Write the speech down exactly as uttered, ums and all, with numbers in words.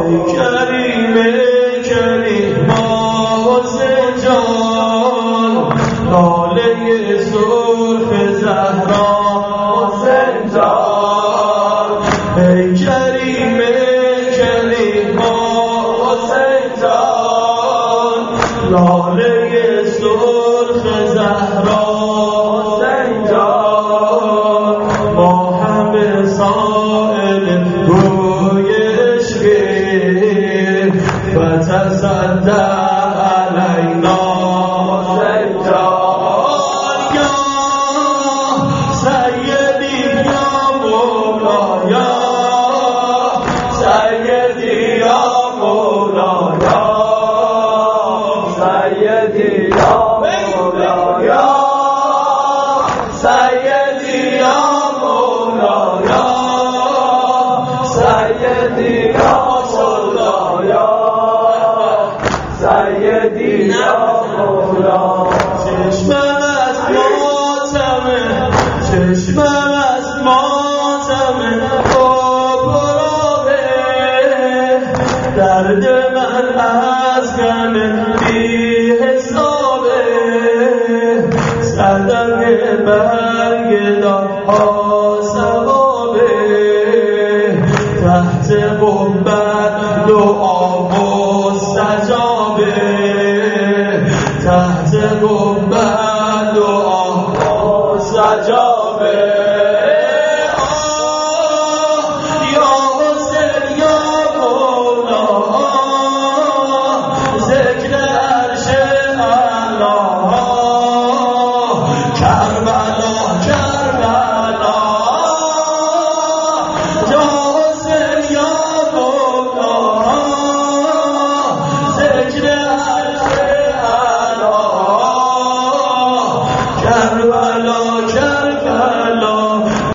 ای کریم کریم حسین جان، لاله سرخ زهرا حسین جان، ای کریم کریم حسین جان، لاله سرخ زهرا حسین جان، ما همه سائل رویش گیر و تصدق علینا حسین جان، یا سیدی یا مولایا، سیدی یا مولایا، سیدی یا مولایا، سیدی یا مولایا، سیدی یا مولایا، سیدی یا مولا. چشمم از ماتمه، چشمم از ماتمه آبرابه، درد من از غم بی حسابه، صدقه برگ داها ثوابه، تحت قبت دعا مستجابه، تحت قبت دعا مستجابه. یا حسین یا مولا، ذکر عرش الله، کربلا کربلا، یا حسین یا مولا، ذکر عرش الله، کربلا